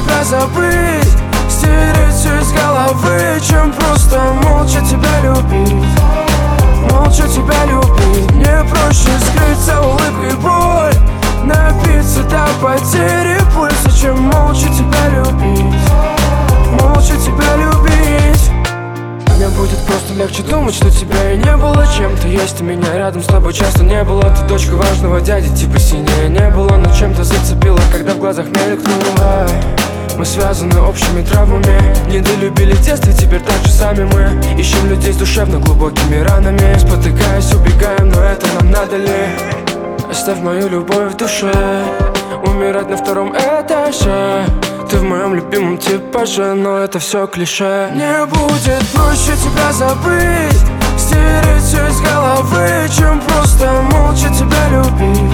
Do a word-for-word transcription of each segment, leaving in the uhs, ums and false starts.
тебя забыть, стереть все из головы, чем просто молча тебя любить. Молча тебя любить. Мне проще скрыть за улыбкой боль, напиться до потери пульса, чем молча тебя любить. Молча тебя любить. Мне будет просто легче думать, что тебя и не было чем-то. Есть у меня рядом с тобой часто не было. Ты дочка важного дяди, типа синее не было, но чем-то зацепила, когда в глазах мелькнуло. Мы связаны общими травмами, недолюбили в детстве, теперь так же сами мы ищем людей с душевно глубокими ранами. Спотыкаясь, убегаем, но это нам надо ли? Оставь мою любовь в душе, умирать на втором этаже. Ты в моем любимом типаже, но это все клише. Мне будет проще тебя забыть, стереть все из головы, чем просто молча тебя любить.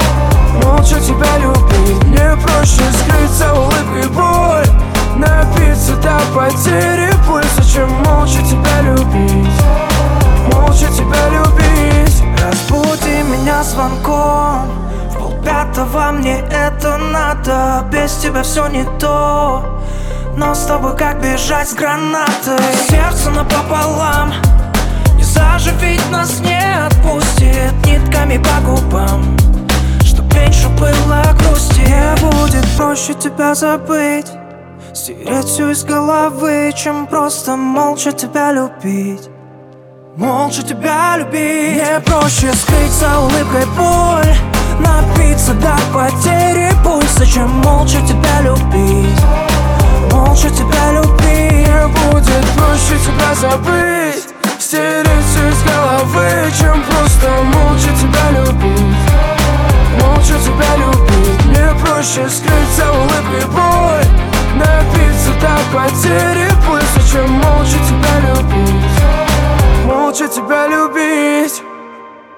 Молча тебя любить. Мне проще скрыть за улыбкой боль, напиться до потери пульса, чем молча тебя любить. Молча тебя любить. Разбуди меня звонком, в полпятого мне это надо. Без тебя все не то, но с тобой как бежать с гранатой. Сердце напополам, не заживить нас не отпустит нитками по губам, чтоб меньше было грусти. Мне будет проще тебя забыть, стереть все из головы, чем просто молча тебя любить. Молча тебя любить. Мне проще скрыть за улыбкой боль, напиться до потери пульса, чем молча тебя любить. Молча тебя любить. Мне будет проще тебя забыть, стереть все из головы, чем просто молча тебя любить. Молча тебя любить. Мне проще скрыть за улыбкой боль, напиться до потери пульса, чем молча тебя любить. Молча тебя любить.